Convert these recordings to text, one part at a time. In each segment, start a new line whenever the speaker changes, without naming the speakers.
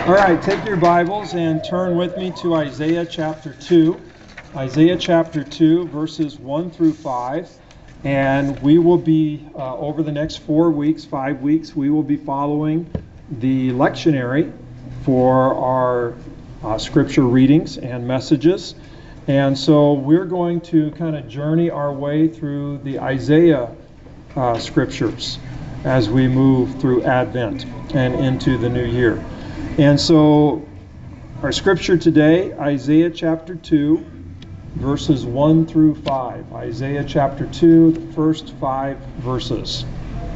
All right, take your Bibles and turn with me to Isaiah chapter 2. Isaiah chapter 2, verses 1 through 5. And we will be, over the next 5 weeks, we will be following the lectionary for our scripture readings and messages. And so we're going to kind of journey our way through the Isaiah scriptures as we move through Advent and into the new year. And so our scripture today, Isaiah chapter 2, verses 1 through 5. Isaiah chapter 2, the first 5 verses.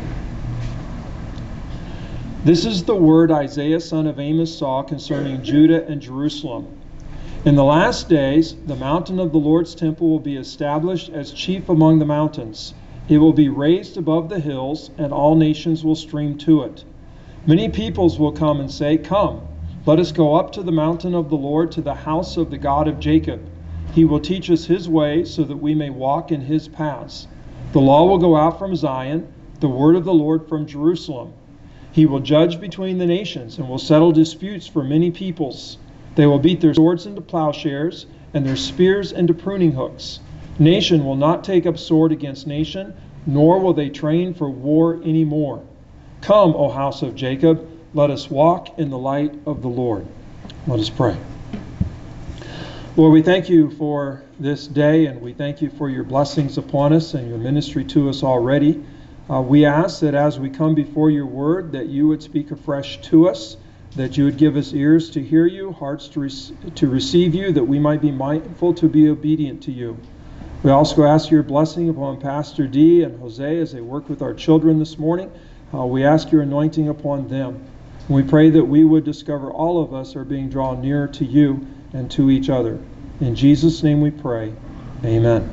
This is the word Isaiah son of Amos saw concerning Judah and Jerusalem. In the last days, the mountain of the Lord's temple will be established as chief among the mountains. It will be raised above the hills, and all nations will stream to it. Many peoples will come and say, "Come, let us go up to the mountain of the Lord, to the house of the God of Jacob. He will teach us his way, so that we may walk in his paths. The law will go out from Zion, the word of the Lord from Jerusalem. He will judge between the nations, and will settle disputes for many peoples. They will beat their swords into plowshares, and their spears into pruning hooks. Nation will not take up sword against nation, nor will they train for war any more. Come, O house of Jacob, let us walk in the light of the Lord." Let us pray. Lord, we thank you for this day, and we thank you for your blessings upon us and your ministry to us already. We ask that as we come before your word, that you would speak afresh to us, that you would give us ears to hear you, hearts to receive you, that we might be mindful to be obedient to you. We also ask your blessing upon Pastor D and Jose as they work with our children this morning. We ask your anointing upon them. We pray that we would discover all of us are being drawn nearer to you and to each other. In Jesus' name we pray. Amen.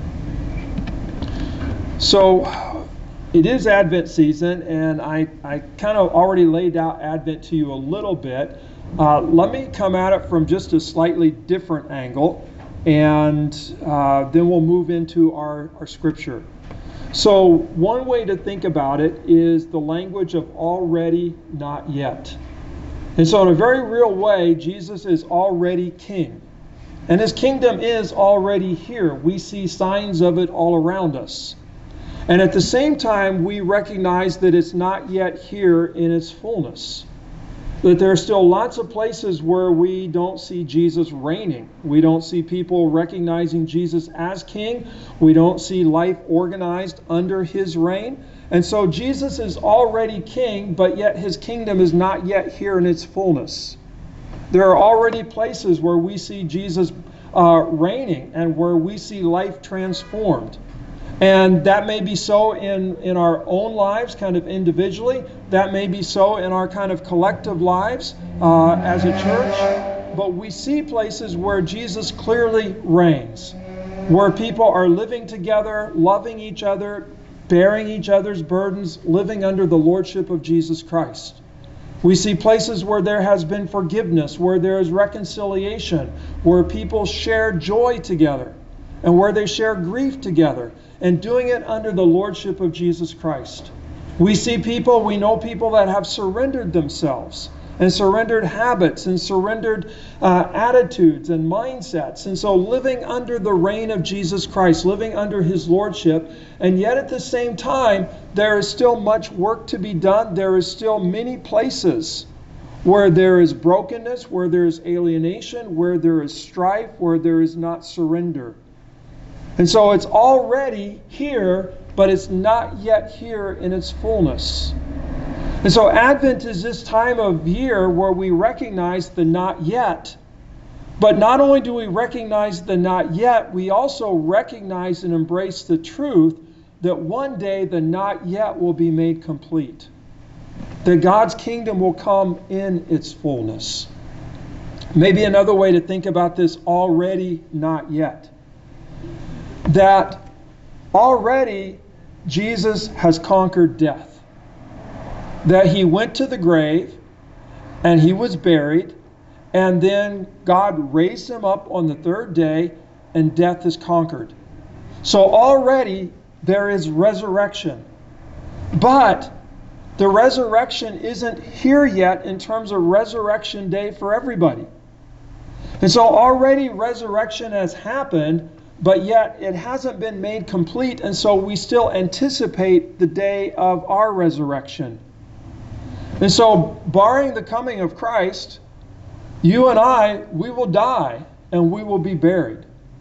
So it is Advent season, and I kind of already laid out Advent to you a little bit. Let me come at it from just a slightly different angle, and then we'll move into our scripture. So one way to think about it is the language of already, not yet. And so in a very real way, Jesus is already king. And his kingdom is already here. We see signs of it all around us. And at the same time, we recognize that it's not yet here in its fullness. That there are still lots of places where we don't see Jesus reigning. We don't see people recognizing Jesus as king. We don't see life organized under his reign. And so Jesus is already king, but yet his kingdom is not yet here in its fullness. There are already places where we see Jesus reigning and where we see life transformed. And that may be so in our own lives, kind of individually. That may be so in our kind of collective lives as a church. But we see places where Jesus clearly reigns, where people are living together, loving each other, bearing each other's burdens, living under the lordship of Jesus Christ. We see places where there has been forgiveness, where there is reconciliation, where people share joy together, and where they share grief together, and doing it under the lordship of Jesus Christ. We know people that have surrendered themselves, and surrendered habits, and surrendered attitudes and mindsets. And so living under the reign of Jesus Christ, living under his lordship, and yet at the same time, there is still much work to be done. There is still many places where there is brokenness, where there is alienation, where there is strife, where there is not surrender. And so it's already here, but it's not yet here in its fullness. And so Advent is this time of year where we recognize the not yet. But not only do we recognize the not yet, we also recognize and embrace the truth that one day the not yet will be made complete. That God's kingdom will come in its fullness. Maybe another way to think about this already, not yet. That already Jesus has conquered death. That he went to the grave and he was buried, and then God raised him up on the third day, and death is conquered. So already there is resurrection. But The resurrection isn't here yet in terms of resurrection day for everybody. And so already resurrection has happened, but yet it hasn't been made complete, and so we still anticipate the day of our resurrection. And so, barring the coming of Christ, you and I, we will die and we will be buried.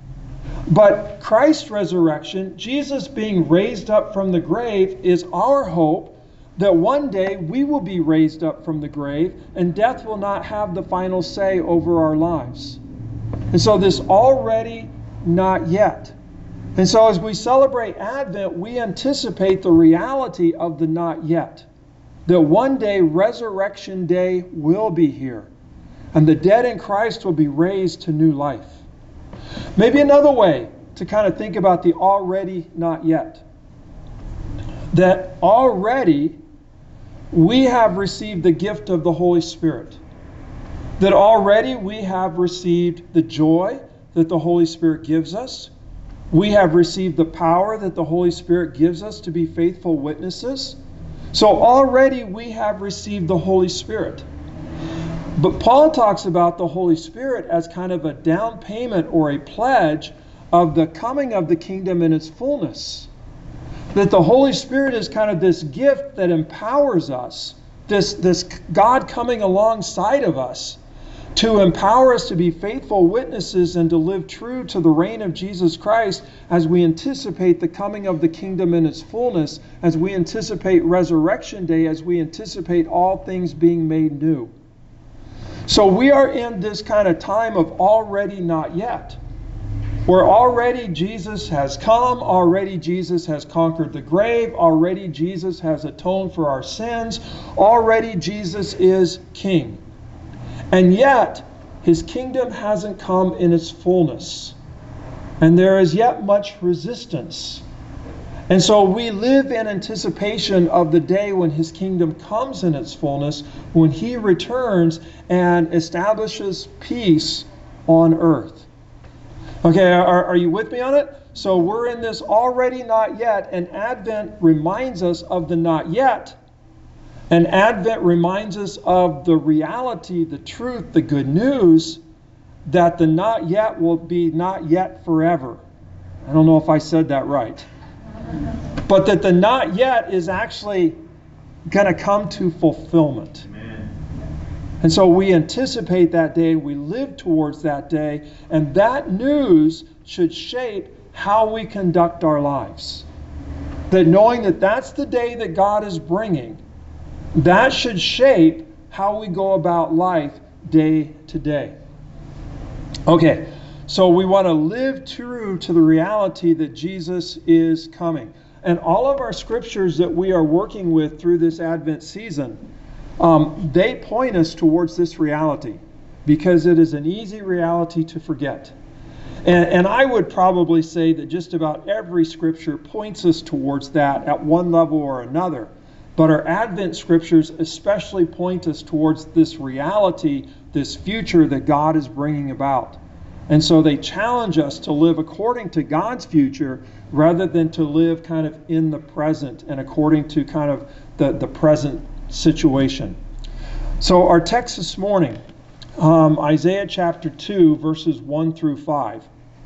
But Christ's resurrection, Jesus being raised up from the grave, is our hope that one day we will be raised up from the grave and death will not have the final say over our lives. And so this already, not yet. And so as we celebrate Advent, we anticipate the reality of the not yet. That one day resurrection day will be here. And the dead in Christ will be raised to new life. Maybe another way to kind of think about the already, not yet. That already we have received the gift of the Holy Spirit. That already we have received the joy that the Holy Spirit gives us. We have received the power that the Holy Spirit gives us to be faithful witnesses. So already we have received the Holy Spirit. But Paul talks about the Holy Spirit as kind of a down payment or a pledge of the coming of the kingdom in its fullness. That the Holy Spirit is kind of this gift that empowers us, this God coming alongside of us to empower us to be faithful witnesses and to live true to the reign of Jesus Christ as we anticipate the coming of the kingdom in its fullness, as we anticipate resurrection day, as we anticipate all things being made new. So we are in this kind of time of already not yet, where already Jesus has come, already Jesus has conquered the grave, already Jesus has atoned for our sins, already Jesus is King. And yet, his kingdom hasn't come in its fullness. And there is yet much resistance. And so we live in anticipation of the day when his kingdom comes in its fullness, when he returns and establishes peace on earth. Okay, are you with me on it? So we're in this already not yet, and Advent reminds us of the not yet. And Advent reminds us of the reality, the truth, the good news, that the not yet will be not yet forever. I don't know if I said that right. But that the not yet is actually going to come to fulfillment. Amen. And so we anticipate that day, we live towards that day, and that news should shape how we conduct our lives. That knowing that that's the day that God is bringing, that should shape how we go about life day to day. Okay, so we want to live true to the reality that Jesus is coming. And all of our scriptures that we are working with through this Advent season, they point us towards this reality because it is an easy reality to forget. And I would probably say that just about every scripture points us towards that at one level or another. But our Advent scriptures especially point us towards this reality, this future that God is bringing about. And so they challenge us to live according to God's future rather than to live kind of in the present and according to kind of the present situation. So our text this morning, Isaiah chapter 2, verses 1 through 5.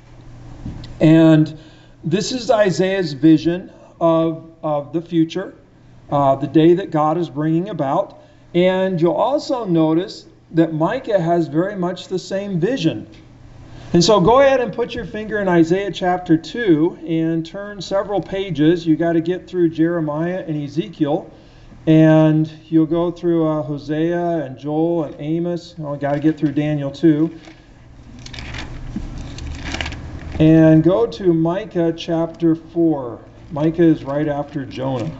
And this is Isaiah's vision of the future. The day that God is bringing about. And you'll also notice that Micah has very much the same vision. And so go ahead and put your finger in Isaiah chapter 2 and turn several pages. You got to get through Jeremiah and Ezekiel. And you'll go through Hosea and Joel and Amos. You got to get through Daniel too. And go to Micah chapter 4. Micah is right after Jonah.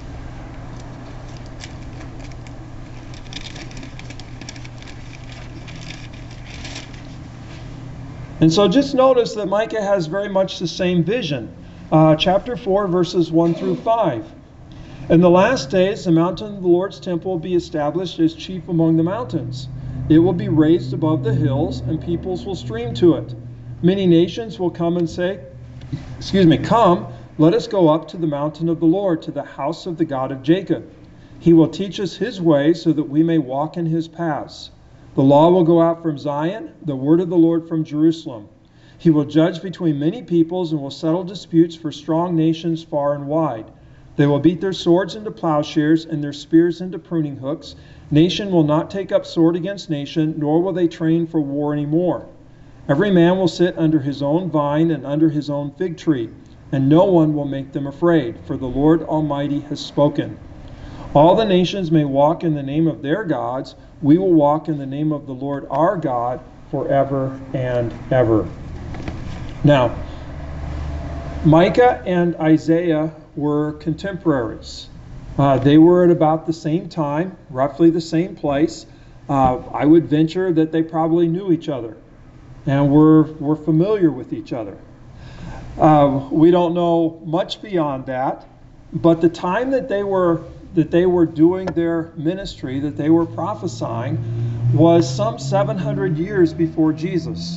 And so just notice that Micah has very much the same vision. Chapter 4, verses 1 through 5. In the last days, the mountain of the Lord's temple will be established as chief among the mountains. It will be raised above the hills, and peoples will stream to it. Many nations will come and say, Come, let us go up to the mountain of the Lord, to the house of the God of Jacob. He will teach us his way so that we may walk in his paths. The law will go out from Zion, the word of the Lord from Jerusalem. He will judge between many peoples and will settle disputes for strong nations far and wide. They will beat their swords into plowshares and their spears into pruning hooks. Nation will not take up sword against nation, nor will they train for war any more. Every man will sit under his own vine and under his own fig tree, and no one will make them afraid, for the Lord Almighty has spoken. All the nations may walk in the name of their gods. We will walk in the name of the Lord our God forever and ever. Now, Micah and Isaiah were contemporaries. They were at about the same time, roughly the same place. I would venture that they probably knew each other and were familiar with each other. We don't know much beyond that, but the time that they were doing their ministry, that they were prophesying, was some 700 years before Jesus.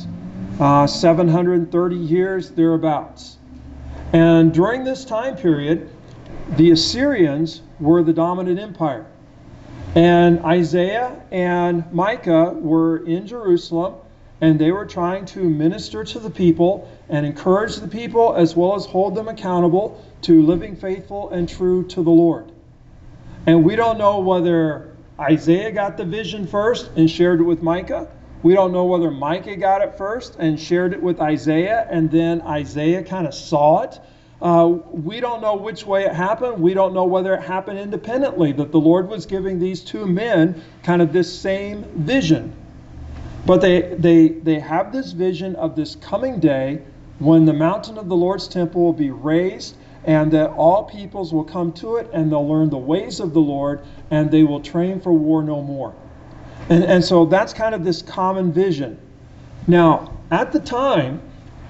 730 years thereabouts. And during this time period, the Assyrians were the dominant empire. And Isaiah and Micah were in Jerusalem, and they were trying to minister to the people and encourage the people, as well as hold them accountable to living faithful and true to the Lord. And we don't know whether Isaiah got the vision first and shared it with Micah. We don't know whether Micah got it first and shared it with Isaiah, and then Isaiah kind of saw it. We don't know which way it happened. We don't know whether it happened independently, that the Lord was giving these two men kind of this same vision. But they have this vision of this coming day when the mountain of the Lord's temple will be raised, and that all peoples will come to it, and they'll learn the ways of the Lord, and they will train for war no more. And so that's kind of this common vision. Now, at the time,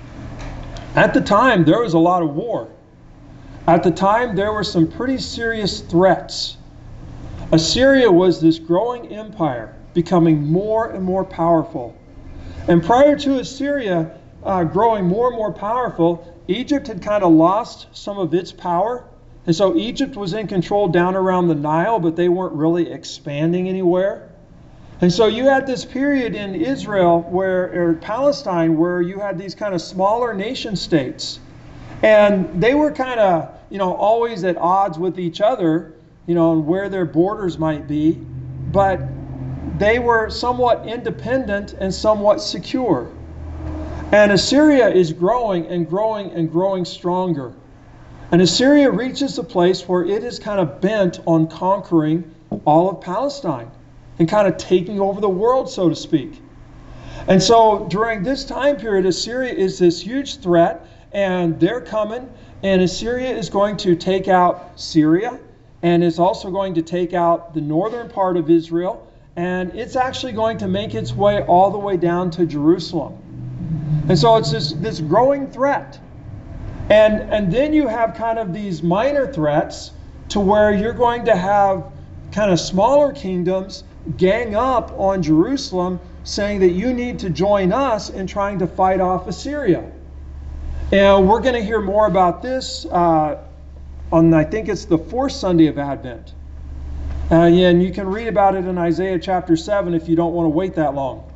there was a lot of war. At the time, there were some pretty serious threats. Assyria was this growing empire, becoming more and more powerful. And prior to Assyria growing more and more powerful, Egypt had kind of lost some of its power. And so Egypt was in control down around the Nile, but they weren't really expanding anywhere. And so you had this period in Israel, or Palestine, where you had these kind of smaller nation states. And they were kind of, always at odds with each other, and where their borders might be. But they were somewhat independent and somewhat secure. And Assyria is growing and growing and growing stronger. And Assyria reaches a place where it is kind of bent on conquering all of Palestine and kind of taking over the world, so to speak. And so during this time period, Assyria is this huge threat, and they're coming, and Assyria is going to take out Syria, and is also going to take out the northern part of Israel, and it's actually going to make its way all the way down to Jerusalem. And so it's this growing threat. And then you have kind of these minor threats to where you're going to have kind of smaller kingdoms gang up on Jerusalem, saying that you need to join us in trying to fight off Assyria. And we're going to hear more about this on, I think it's the fourth Sunday of Advent. And you can read about it in Isaiah chapter 7 if you don't want to wait that long.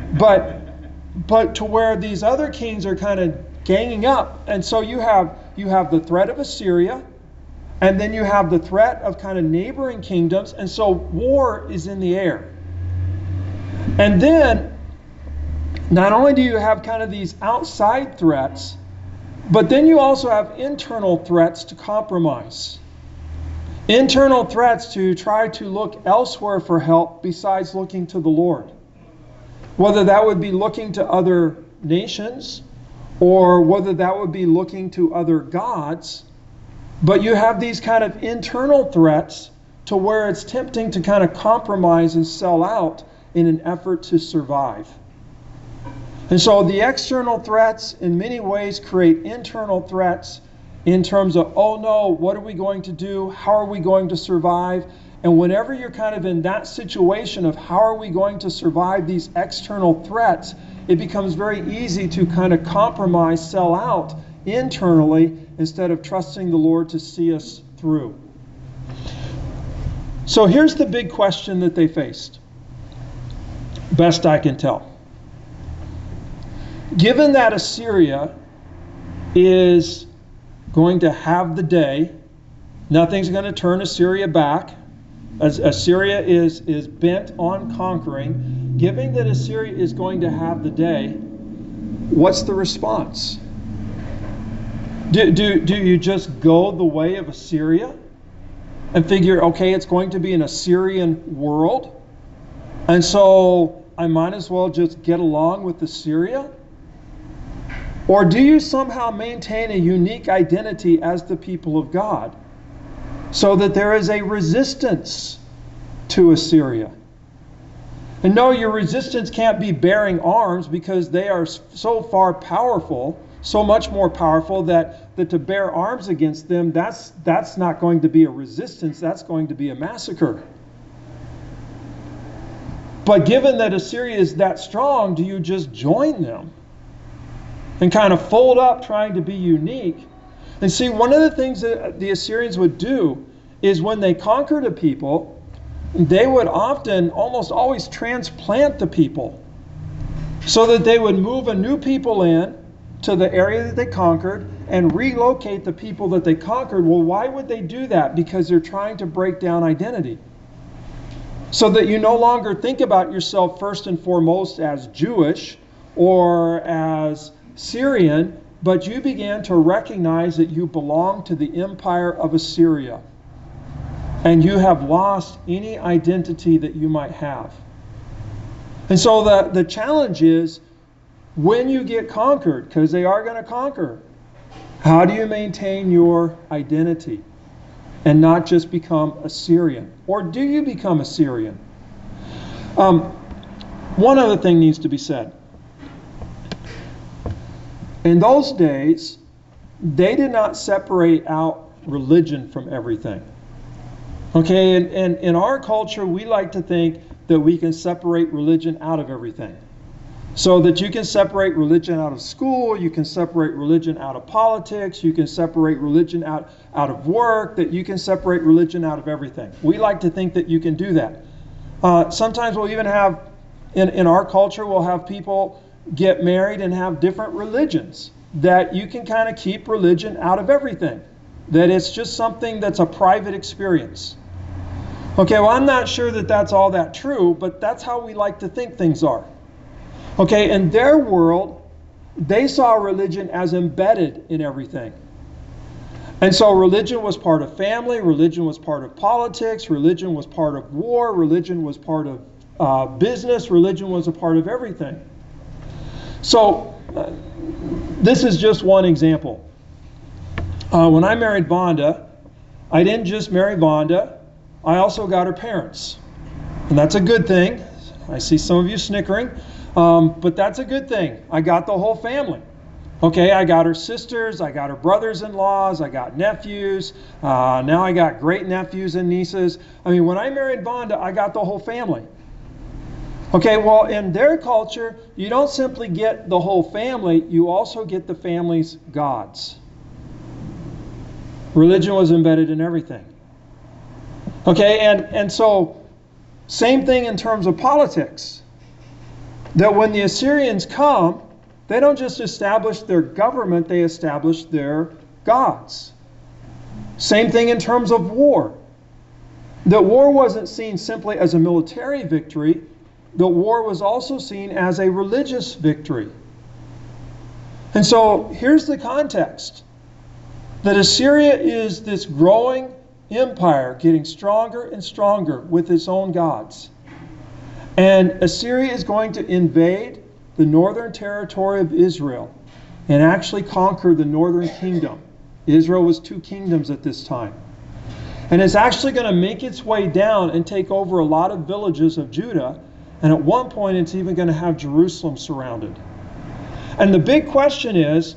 But to where these other kings are kind of ganging up. And so you have the threat of Assyria, and then you have the threat of kind of neighboring kingdoms, and so war is in the air. And then, not only do you have kind of these outside threats, but then you also have internal threats to compromise. Internal threats to try to look elsewhere for help besides looking to the Lord. Whether that would be looking to other nations, or whether that would be looking to other gods. But you have these kind of internal threats to where it's tempting to kind of compromise and sell out in an effort to survive. And so the external threats in many ways create internal threats in terms of, oh no, what are we going to do? How are we going to survive? And whenever you're kind of in that situation of how are we going to survive these external threats, it becomes very easy to kind of compromise, sell out internally instead of trusting the Lord to see us through. So here's the big question that they faced, best I can tell. Given that Assyria is going to have the day, nothing's going to turn Assyria back. As Assyria is bent on conquering. Given that Assyria is going to have the day, what's the response? Do you just go the way of Assyria and figure, okay, it's going to be an Assyrian world, and so I might as well just get along with Assyria? Or do you somehow maintain a unique identity as the people of God so that there is a resistance to Assyria? And no, your resistance can't be bearing arms, because they are so far powerful, so much more powerful that to bear arms against them, that's not going to be a resistance, that's going to be a massacre. But given that Assyria is that strong, do you just join them and kind of fold up trying to be unique? And see, one of the things that the Assyrians would do is when they conquered a people, they would often, almost always, transplant the people, so that they would move a new people in to the area that they conquered and relocate the people that they conquered. Well, why would they do that? Because they're trying to break down identity, so that you no longer think about yourself first and foremost as Jewish or as Syrian, but you began to recognize that you belong to the empire of Assyria, and you have lost any identity that you might have. And so the challenge is, when you get conquered, because they are going to conquer, how do you maintain your identity and not just become Assyrian? Or do you become Assyrian? One other thing needs to be said. In those days, they did not separate out religion from everything. Okay, and in our culture, we like to think that we can separate religion out of everything. So that you can separate religion out of school, you can separate religion out of politics, you can separate religion out of work, that you can separate religion out of everything. We like to think that you can do that. Sometimes we'll even have, in our culture, we'll have people get married and have different religions, that you can kind of keep religion out of everything, that it's just something that's a private experience. Okay, well, I'm not sure that that's all that true, but that's how we like to think things are. Okay, in their world, they saw religion as embedded in everything. And so religion was part of family, religion was part of politics, religion was part of war, religion was part of business, religion was a part of everything. So this is just one example. When I married Vonda, I didn't just marry Vonda, I also got her parents. And that's a good thing. I see some of you snickering. But that's a good thing. I got the whole family. Okay, I got her sisters, I got her brothers-in-laws, I got nephews, now I got great nephews and nieces. I mean, when I married Vonda, I got the whole family. Okay, well, in their culture, you don't simply get the whole family, you also get the family's gods. Religion was embedded in everything. Okay, and so, same thing in terms of politics. That when the Assyrians come, they don't just establish their government, they establish their gods. Same thing in terms of war. That war wasn't seen simply as a military victory, the war was also seen as a religious victory. And so here's the context. That Assyria is this growing empire, getting stronger and stronger with its own gods. And Assyria is going to invade the northern territory of Israel and actually conquer the northern kingdom. Israel was 2 kingdoms at this time. And it's actually going to make its way down and take over a lot of villages of Judah. And at one point, it's even going to have Jerusalem surrounded. And the big question is,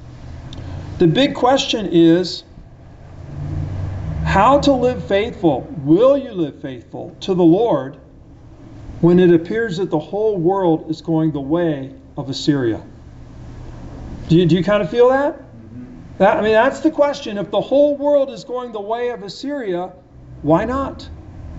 how to live faithful. Will you live faithful to the Lord when it appears that the whole world is going the way of Assyria? Do you kind of feel that? That's the question. If the whole world is going the way of Assyria, why not?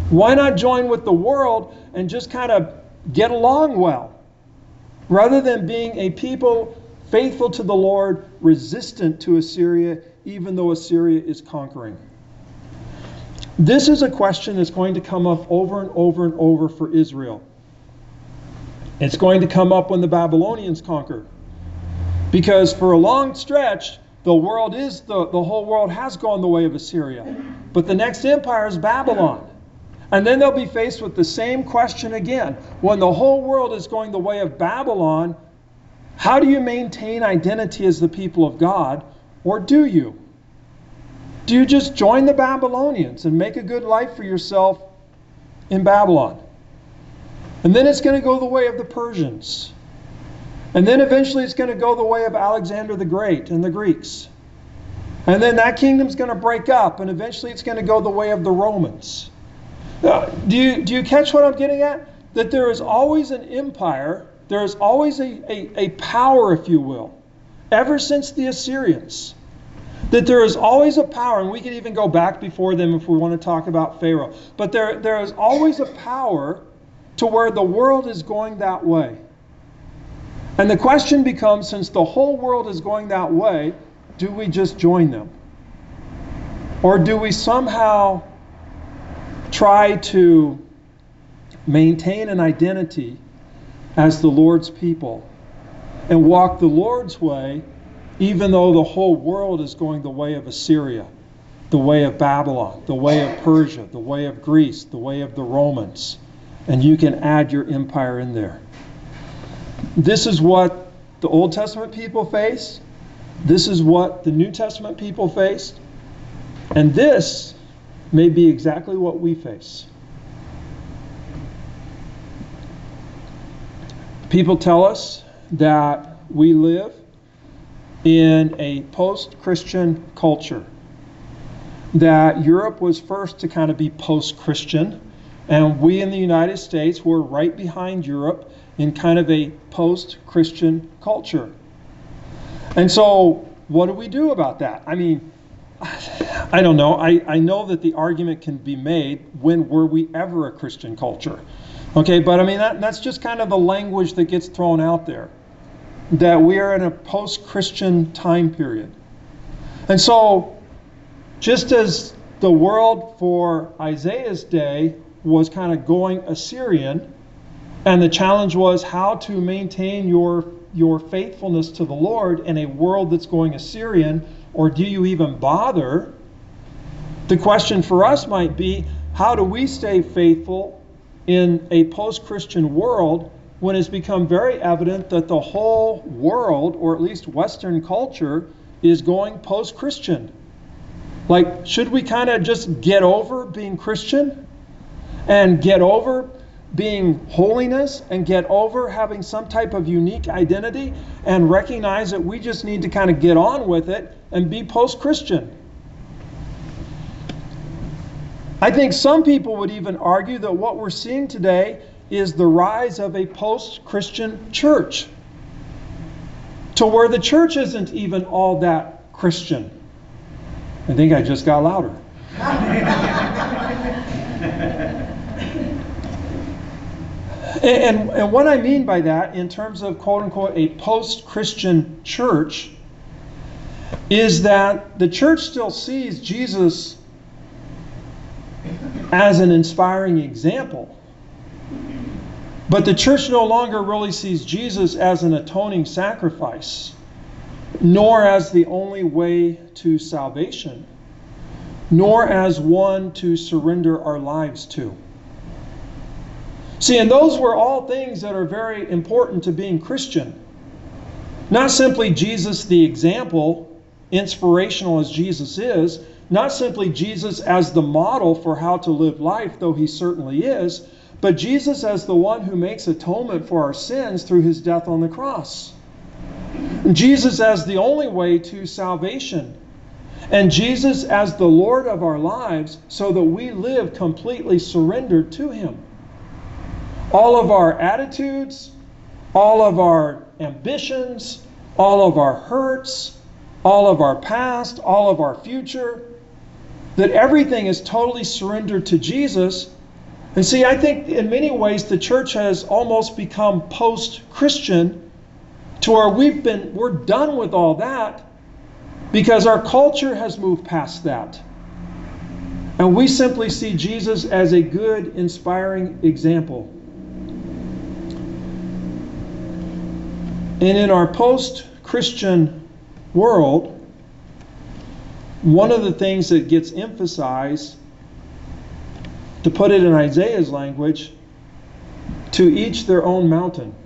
Why not join with the world and just kind of get along well, rather than being a people faithful to the Lord, resistant to Assyria, even though Assyria is conquering? This is a question that's going to come up over and over and over for Israel. It's going to come up when the Babylonians conquer. Because for a long stretch, the whole world has gone the way of Assyria. But the next empire is Babylon. And then they'll be faced with the same question again. When the whole world is going the way of Babylon, how do you maintain identity as the people of God? Or do you? Do you just join the Babylonians and make a good life for yourself in Babylon? And then it's going to go the way of the Persians. And then eventually it's going to go the way of Alexander the Great and the Greeks. And then that kingdom's going to break up, and eventually it's going to go the way of the Romans. Do you catch what I'm getting at? That there is always an empire, there is always a power, if you will, ever since the Assyrians. That there is always a power, and we can even go back before them if we want to talk about Pharaoh. But there is always a power to where the world is going that way. And the question becomes, since the whole world is going that way, do we just join them? Or do we somehow try to maintain an identity as the Lord's people and walk the Lord's way, even though the whole world is going the way of Assyria, the way of Babylon, the way of Persia, the way of Greece, the way of the Romans? And you can add your empire in there. This is what the Old Testament people faced. This is what the New Testament people faced. And this may be exactly what we face. People tell us that we live in a post-Christian culture. That Europe was first to kind of be post-Christian, and we in the United States were right behind Europe in kind of a post-Christian culture. And so what do we do about that? I mean, I don't know. I know that the argument can be made, when were we ever a Christian culture? Okay, but I mean, that's just kind of the language that gets thrown out there, that we are in a post-Christian time period. And so, just as the world for Isaiah's day was kind of going Assyrian, and the challenge was how to maintain your faithfulness to the Lord in a world that's going Assyrian, or do you even bother? The question for us might be, how do we stay faithful in a post-Christian world when it's become very evident that the whole world, or at least Western culture, is going post-Christian? Like, should we kind of just get over being Christian and get over being holiness and get over having some type of unique identity and recognize that we just need to kind of get on with it and be post-Christian? I think some people would even argue that what we're seeing today is the rise of a post-Christian church, to where the church isn't even all that Christian. I think I just got louder. And what I mean by that, in terms of quote-unquote a post-Christian church, is that the church still sees Jesus as an inspiring example. But the church no longer really sees Jesus as an atoning sacrifice, nor as the only way to salvation, nor as one to surrender our lives to. See, and those were all things that are very important to being Christian. Not simply Jesus the example, inspirational as Jesus is, not simply Jesus as the model for how to live life, though he certainly is, but Jesus as the one who makes atonement for our sins through his death on the cross. Jesus as the only way to salvation. And Jesus as the Lord of our lives, so that we live completely surrendered to him. All of our attitudes, all of our ambitions, all of our hurts, all of our past, all of our future, that everything is totally surrendered to Jesus, And see, I think in many ways the church has almost become post-Christian to where we're done with all that because our culture has moved past that. And we simply see Jesus as a good, inspiring example. And in our post-Christian world, one of the things that gets emphasized, to put it in Isaiah's language, to each their own mountain.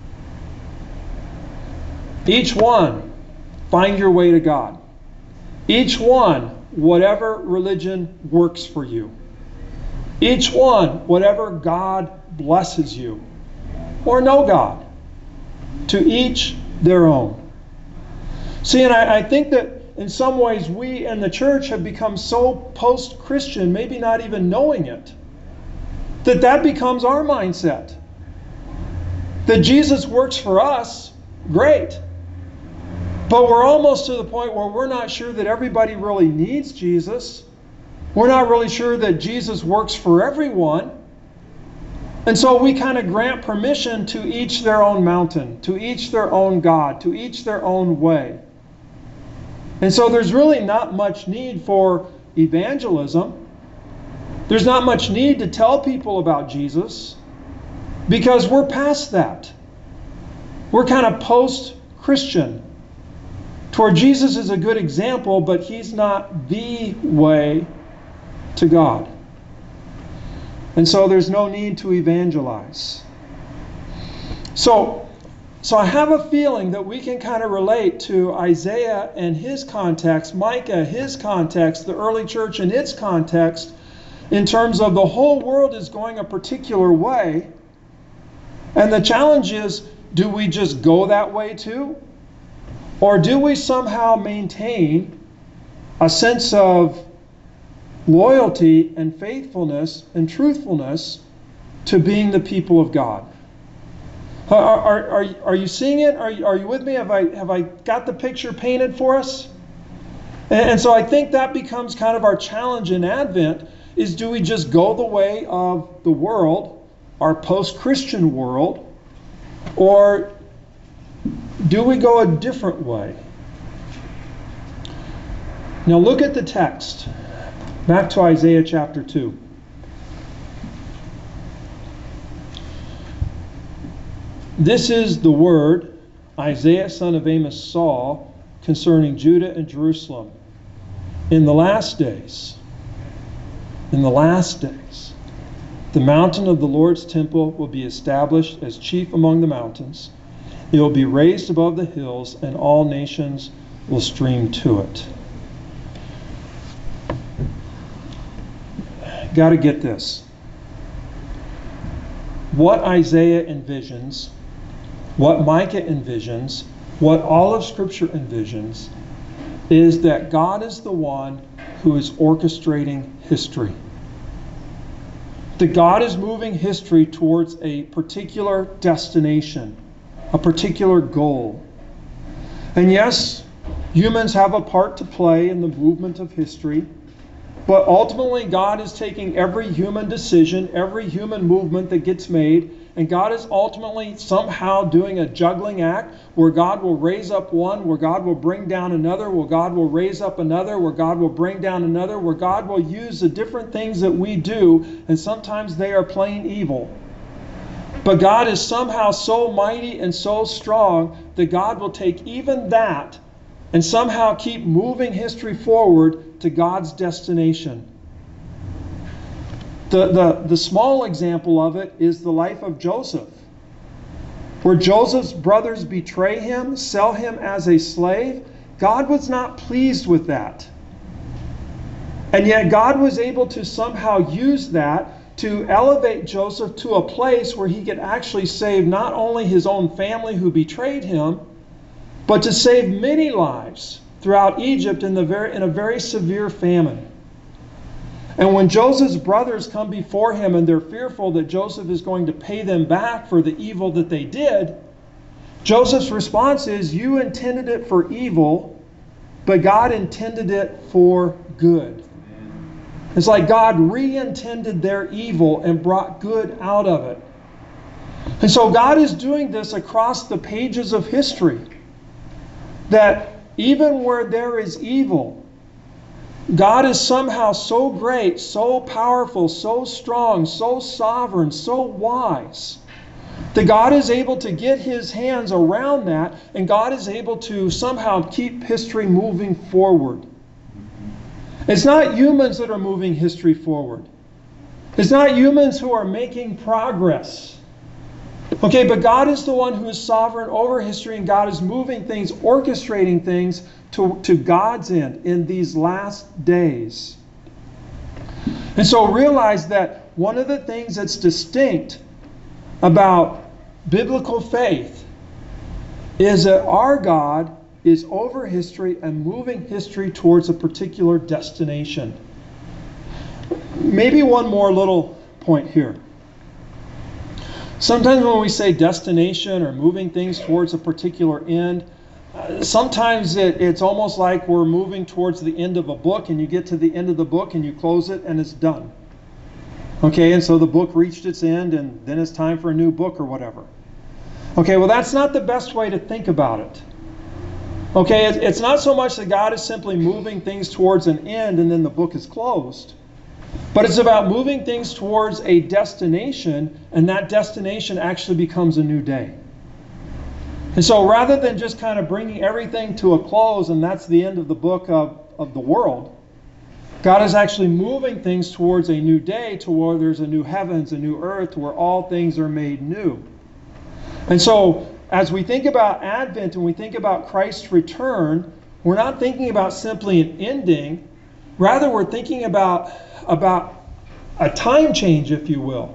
Each one, find your way to God. Each one, whatever religion works for you. Each one, whatever God blesses you. Or no God. To each their own. See, and I think that in some ways we in the church have become so post-Christian, maybe not even knowing it, that becomes our mindset. That Jesus works for us, great. But we're almost to the point where we're not sure that everybody really needs Jesus. We're not really sure that Jesus works for everyone. And so we kind of grant permission to each their own mountain, to each their own God, to each their own way. And so there's really not much need for evangelism. There's not much need to tell people about Jesus because we're past that. We're kind of post-Christian. Toward Jesus is a good example, but he's not the way to God. And so there's no need to evangelize. So I have a feeling that we can kind of relate to Isaiah and his context, Micah, his context, the early church and its context, in terms of the whole world is going a particular way. And the challenge is, do we just go that way too? Or do we somehow maintain a sense of loyalty and faithfulness and truthfulness to being the people of God? Are you seeing it? Are you with me? Have I got the picture painted for us? And so I think that becomes kind of our challenge in Advent, is do we just go the way of the world, our post-Christian world, or do we go a different way? Now look at the text. Back to Isaiah chapter 2. This is the word Isaiah son of Amos saw concerning Judah and Jerusalem. In the last days, the mountain of the Lord's temple will be established as chief among the mountains. It will be raised above the hills, and all nations will stream to it. Got to get this. What Isaiah envisions, what Micah envisions, what all of Scripture envisions, is that God is the one who is orchestrating history. That God is moving history towards a particular destination, a particular goal. And yes, humans have a part to play in the movement of history, but ultimately God is taking every human decision, every human movement that gets made, and God is ultimately somehow doing a juggling act where God will raise up one, where God will bring down another, where God will raise up another, where God will bring down another, where God will use the different things that we do, and sometimes they are plain evil. But God is somehow so mighty and so strong that God will take even that and somehow keep moving history forward to God's destination. The small example of it is the life of Joseph, where Joseph's brothers betray him, sell him as a slave. God was not pleased with that. And yet God was able to somehow use that to elevate Joseph to a place where he could actually save not only his own family who betrayed him, but to save many lives throughout Egypt in a very severe famine. And when Joseph's brothers come before him and they're fearful that Joseph is going to pay them back for the evil that they did, Joseph's response is, you intended it for evil, but God intended it for good. It's like God re-intended their evil and brought good out of it. And so God is doing this across the pages of history. That even where there is evil, God is somehow so great, so powerful, so strong, so sovereign, so wise, that God is able to get his hands around that, and God is able to somehow keep history moving forward. It's not humans that are moving history forward. It's not humans who are making progress. Okay, but God is the one who is sovereign over history, and God is moving things, orchestrating things to God's end in these last days. And so realize that one of the things that's distinct about biblical faith is that our God is over history and moving history towards a particular destination. Maybe one more little point here. Sometimes when we say destination or moving things towards a particular end, sometimes it's almost like we're moving towards the end of a book, and you get to the end of the book and you close it and it's done. Okay, and so the book reached its end and then it's time for a new book or whatever. Okay, well that's not the best way to think about it. Okay, it's not so much that God is simply moving things towards an end and then the book is closed. But it's about moving things towards a destination, and that destination actually becomes a new day. And so rather than just kind of bringing everything to a close and that's the end of the book of the world, God is actually moving things towards a new day, to where there's a new heavens, a new earth, where all things are made new. And so as we think about Advent and we think about Christ's return, we're not thinking about simply an ending. Rather, we're thinking about a time change, if you will,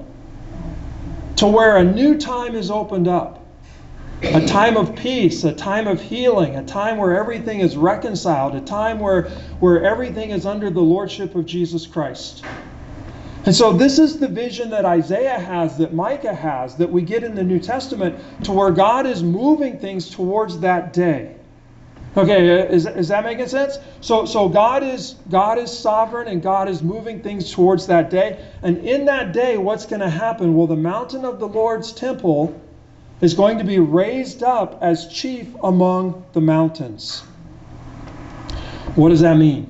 to where a new time is opened up. A time of peace, a time of healing, a time where everything is reconciled, a time where everything is under the lordship of Jesus Christ. And so this is the vision that Isaiah has, that Micah has, that we get in the New Testament, to where God is moving things towards that day. Okay, is that making sense? So God is sovereign, and God is moving things towards that day. And in that day, what's going to happen? Well, the mountain of the Lord's temple is going to be raised up as chief among the mountains. What does that mean?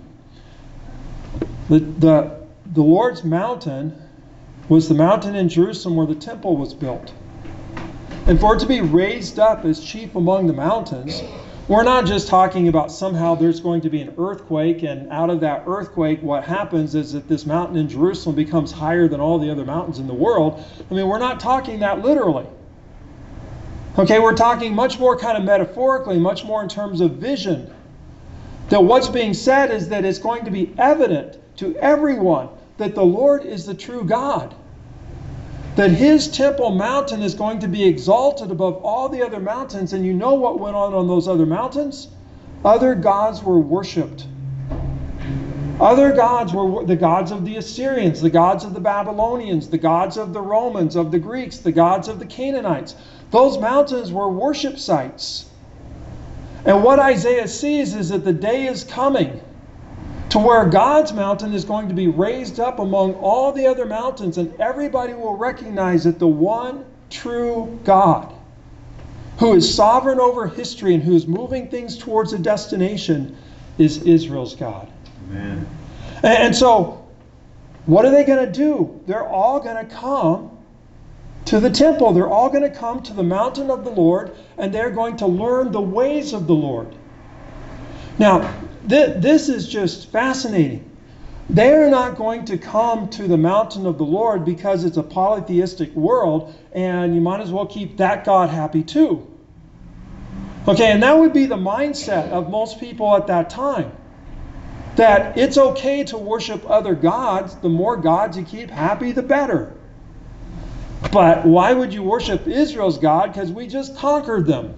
The Lord's mountain was the mountain in Jerusalem where the temple was built. And for it to be raised up as chief among the mountains, we're not just talking about somehow there's going to be an earthquake, and out of that earthquake what happens is that this mountain in Jerusalem becomes higher than all the other mountains in the world. I mean, we're not talking that literally. Okay, we're talking much more kind of metaphorically, much more in terms of vision. That what's being said is that it's going to be evident to everyone that the Lord is the true God. That his temple mountain is going to be exalted above all the other mountains. And you know what went on those other mountains? Other gods were worshipped. Other gods were the gods of the Assyrians, the gods of the Babylonians, the gods of the Romans, of the Greeks, the gods of the Canaanites. Those mountains were worship sites. And what Isaiah sees is that the day is coming to where God's mountain is going to be raised up among all the other mountains, and everybody will recognize that the one true God, who is sovereign over history and who is moving things towards a destination, is Israel's God.
Amen.
And so, what are they going to do? They're all going to come to the temple. They're all going to come to the mountain of the Lord, and they're going to learn the ways of the Lord. Now, this is just fascinating. They're not going to come to the mountain of the Lord because it's a polytheistic world, and you might as well keep that God happy too. Okay, and that would be the mindset of most people at that time. That it's okay to worship other gods. The more gods you keep happy, the better. But why would you worship Israel's God? Because we just conquered them.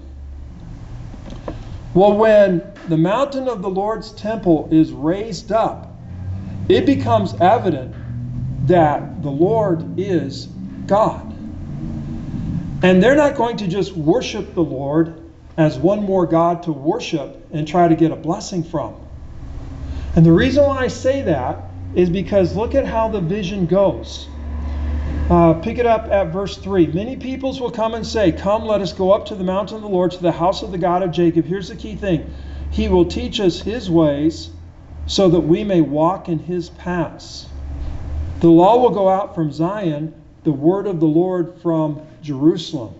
Well, when the mountain of the Lord's temple is raised up, it becomes evident that the Lord is God. And they're not going to just worship the Lord as one more God to worship and try to get a blessing from. And the reason why I say that is because look at how the vision goes. Pick it up at verse 3. Many peoples will come and say, "Come, let us go up to the mountain of the Lord, to the house of the God of Jacob." Here's the key thing. He will teach us his ways so that we may walk in his paths. The law will go out from Zion, the word of the Lord from Jerusalem.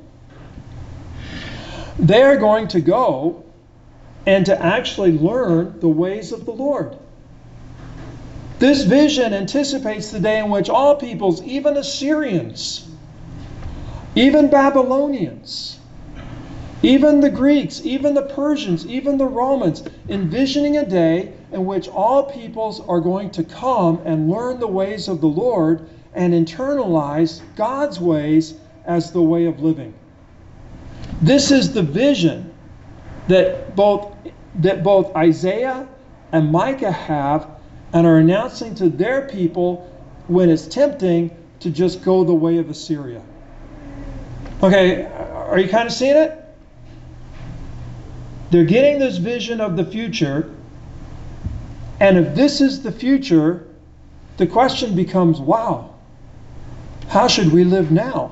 They are going to go and to actually learn the ways of the Lord. This vision anticipates the day in which all peoples, even Assyrians, even Babylonians, even the Greeks, even the Persians, even the Romans, envisioning a day in which all peoples are going to come and learn the ways of the Lord and internalize God's ways as the way of living. This is the vision that both Isaiah and Micah have and are announcing to their people when it's tempting to just go the way of Assyria. Okay, are you kind of seeing it? They're getting this vision of the future, and if this is the future, the question becomes, wow, how should we live now?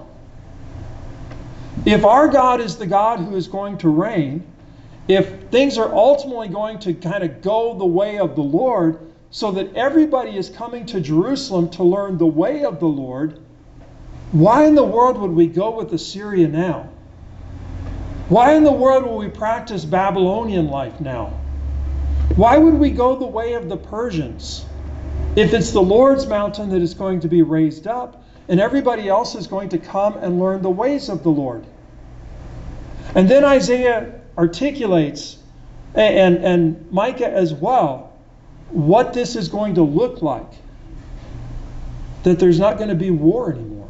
If our God is the God who is going to reign, if things are ultimately going to kind of go the way of the Lord, so that everybody is coming to Jerusalem to learn the way of the Lord, why in the world would we go with Assyria now? Why in the world would we practice Babylonian life now? Why would we go the way of the Persians if it's the Lord's mountain that is going to be raised up and everybody else is going to come and learn the ways of the Lord? And then Isaiah articulates, and Micah as well, what this is going to look like. That there's not going to be war anymore.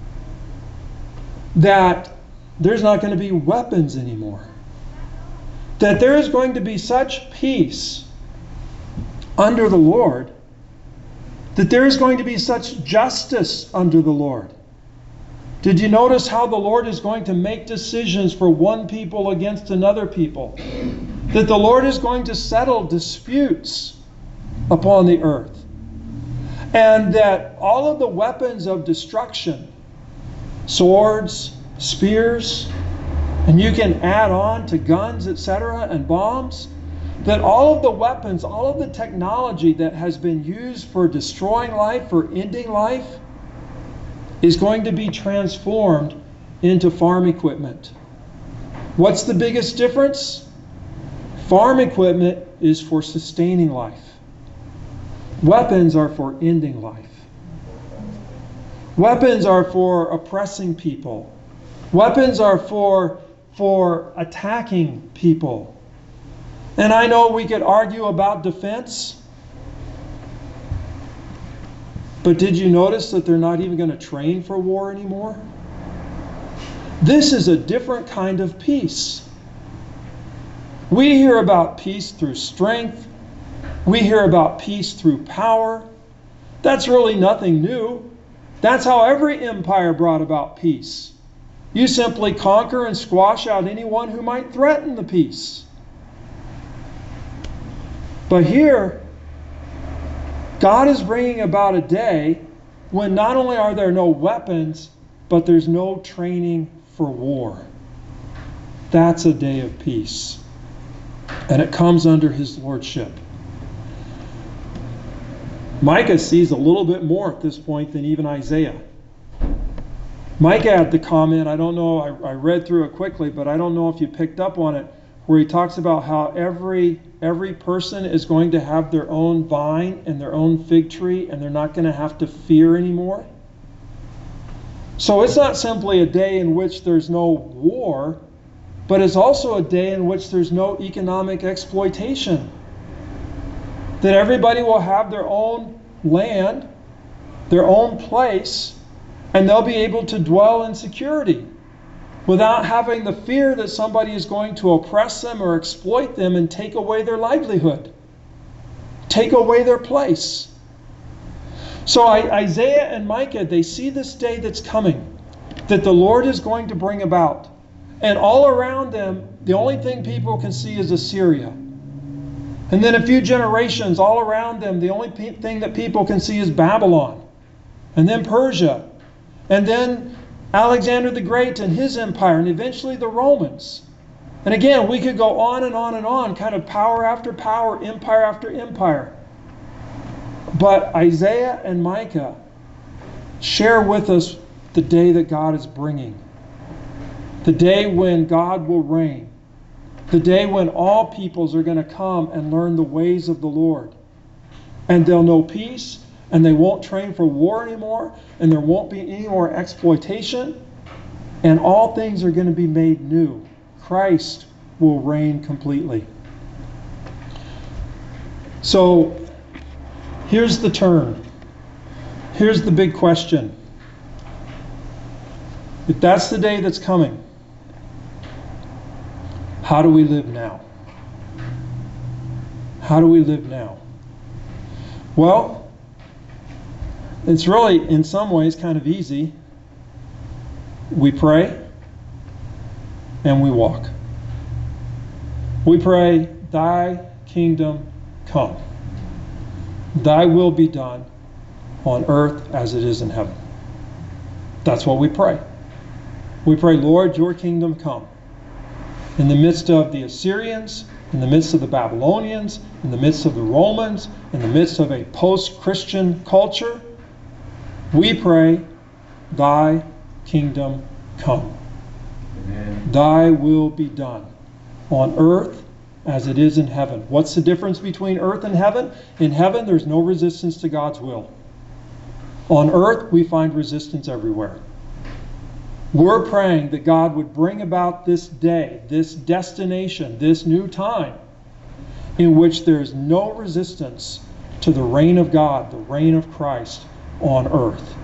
That there's not going to be weapons anymore. That there is going to be such peace under the Lord, that there is going to be such justice under the Lord. Did you notice how the Lord is going to make decisions for one people against another people? That the Lord is going to settle disputes upon the earth. And that all of the weapons of destruction, swords, spears, and you can add on to guns, etc., and bombs, that all of the weapons, all of the technology that has been used for destroying life, for ending life, is going to be transformed into farm equipment. What's the biggest difference? Farm equipment is for sustaining life. Weapons are for ending life. Weapons are for oppressing people. Weapons are for attacking people. And I know we could argue about defense, but did you notice that they're not even going to train for war anymore? This is a different kind of peace. We hear about peace through strength. We hear about peace through power. That's really nothing new. That's how every empire brought about peace. You simply conquer and squash out anyone who might threaten the peace. But here, God is bringing about a day when not only are there no weapons, but there's no training for war. That's a day of peace. And it comes under his lordship. Micah sees a little bit more at this point than even Isaiah. Micah had the comment, I don't know, I read through it quickly, but I don't know if you picked up on it, where he talks about how every person is going to have their own vine and their own fig tree, and they're not going to have to fear anymore. So it's not simply a day in which there's no war, but it's also a day in which there's no economic exploitation. That everybody will have their own land, their own place, and they'll be able to dwell in security without having the fear that somebody is going to oppress them or exploit them and take away their livelihood, take away their place. So Isaiah and Micah, they see this day that's coming, that the Lord is going to bring about. And all around them, the only thing people can see is Assyria. And then a few generations all around them, the only thing that people can see is Babylon. And then Persia. And then Alexander the Great and his empire. And eventually the Romans. And again, we could go on and on and on, kind of power after power, empire after empire. But Isaiah and Micah share with us the day that God is bringing. The day when God will reign. The day when all peoples are going to come and learn the ways of the Lord. And they'll know peace, and they won't train for war anymore, and there won't be any more exploitation, and all things are going to be made new. Christ will reign completely. So, here's the turn. Here's the big question. If that's the day that's coming, how do we live now? How do we live now? Well, it's really, in some ways, kind of easy. We pray and we walk. We pray, thy kingdom come. Thy will be done on earth as it is in heaven. That's what we pray. We pray, Lord, your kingdom come. In the midst of the Assyrians, in the midst of the Babylonians, in the midst of the Romans, in the midst of a post-Christian culture, we pray, thy kingdom come. Amen. Thy will be done on earth as it is in heaven. What's the difference between earth and heaven? In heaven, there's no resistance to God's will. On earth, we find resistance everywhere. We're praying that God would bring about this day, this destination, this new time, in which there is no resistance to the reign of God, the reign of Christ on earth.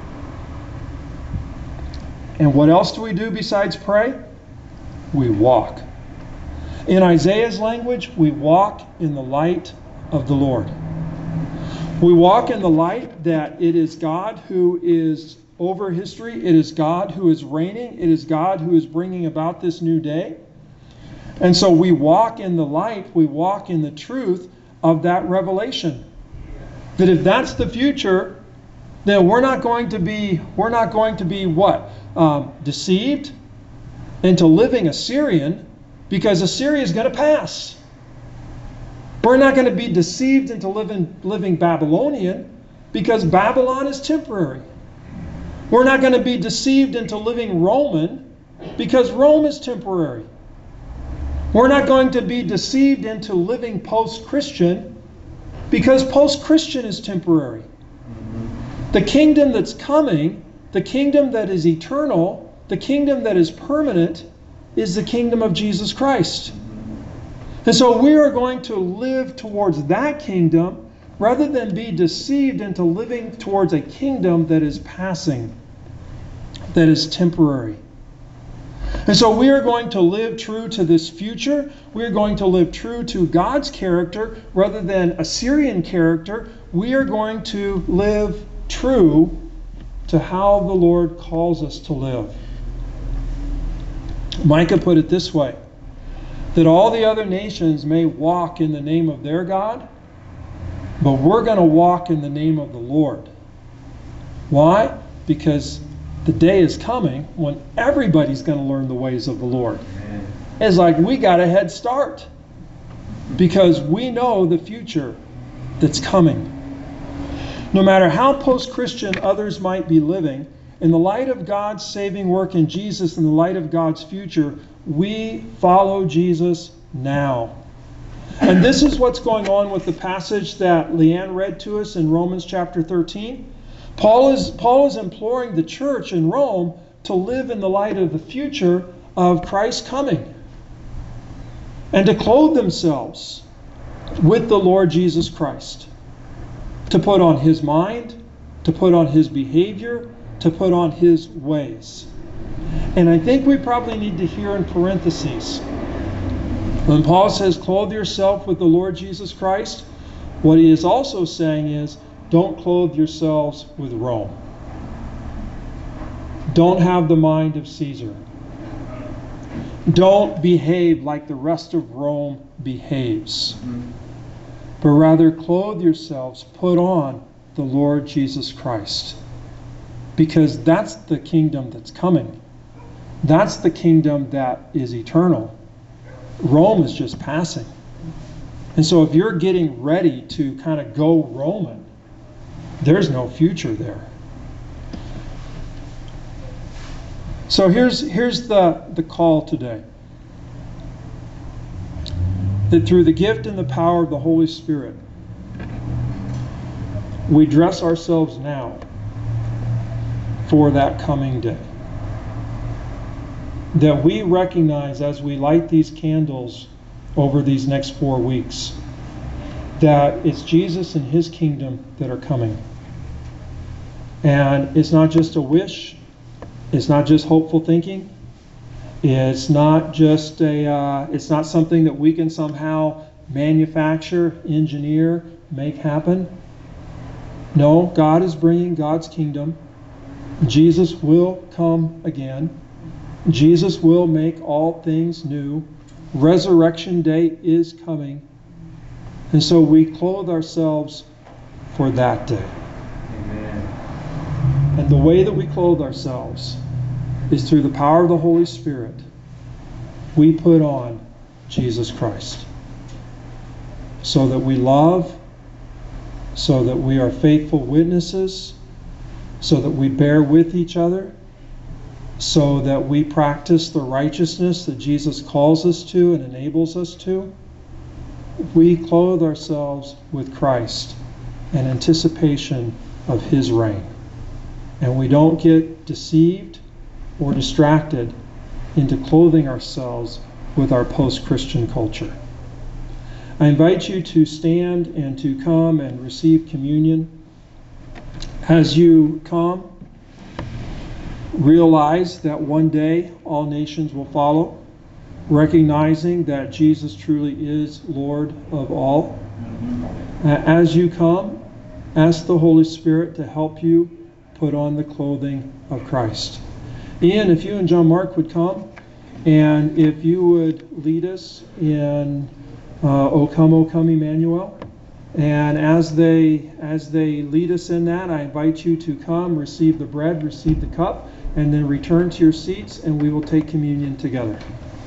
And what else do we do besides pray? We walk. In Isaiah's language, we walk in the light of the Lord. We walk in the light that it is God who is over history. It is God who is reigning. It is God who is bringing about this new day. And so we walk in the light, we walk in the truth of that revelation. That if that's the future, then we're not going to be what? Deceived into living Assyrian, because Assyria is going to pass. We're not going to be deceived into living Babylonian, because Babylon is temporary. We're not going to be deceived into living Roman, because Rome is temporary. We're not going to be deceived into living post-Christian, because post-Christian is temporary. The kingdom that's coming, the kingdom that is eternal, the kingdom that is permanent, is the kingdom of Jesus Christ. And so we are going to live towards that kingdom rather than be deceived into living towards a kingdom that is passing, that is temporary. And so we are going to live true to this future. We are going to live true to God's character rather than Assyrian character. We are going to live true to how the Lord calls us to live. Micah put it this way, that all the other nations may walk in the name of their God, but we're going to walk in the name of the Lord. Why? Because the day is coming when everybody's going to learn the ways of the Lord. It's like we got a head start because we know the future that's coming. No matter how post-Christian others might be living, in the light of God's saving work in Jesus, in the light of God's future, we follow Jesus now. And this is what's going on with the passage that Leanne read to us in Romans chapter 13. Paul is imploring the church in Rome to live in the light of the future of Christ's coming and to clothe themselves with the Lord Jesus Christ, to put on his mind, to put on his behavior, to put on his ways. And I think we probably need to hear in parentheses, when Paul says, clothe yourself with the Lord Jesus Christ, what he is also saying is, don't clothe yourselves with Rome. Don't have the mind of Caesar. Don't behave like the rest of Rome behaves. but rather clothe yourselves, put on the Lord Jesus Christ. Because that's the kingdom that's coming. That's the kingdom that is eternal. Rome is just passing. And so if you're getting ready to kind of go Roman, there's no future there. So here's the call today. That through the gift and the power of the Holy Spirit, we dress ourselves now for that coming day. That we recognize as we light these candles over these next 4 weeks, that it's Jesus and his kingdom that are coming. And it's not just a wish, it's not just hopeful thinking, it's not just it's not something that we can somehow manufacture, engineer, make happen. No, God is bringing God's kingdom. Jesus will come again. Jesus will make all things new. Resurrection day is coming. And so we clothe ourselves for that day. Amen. And the way that we clothe ourselves is through the power of the Holy Spirit. We put on Jesus Christ. So that we love, so that we are faithful witnesses, so that we bear with each other, so that we practice the righteousness that Jesus calls us to and enables us to. We clothe ourselves with Christ in anticipation of his reign. And we don't get deceived or distracted into clothing ourselves with our post-Christian culture. I invite you to stand and to come and receive communion. As you come, realize that one day all nations will follow, recognizing that Jesus truly is Lord of all. As you come, ask the Holy Spirit to help you put on the clothing of Christ. Ian, if you and John Mark would come, and if you would lead us in O Come, Emmanuel. And as they lead us in that, I invite you to come, receive the bread, receive the cup, and then return to your seats, and we will take communion together.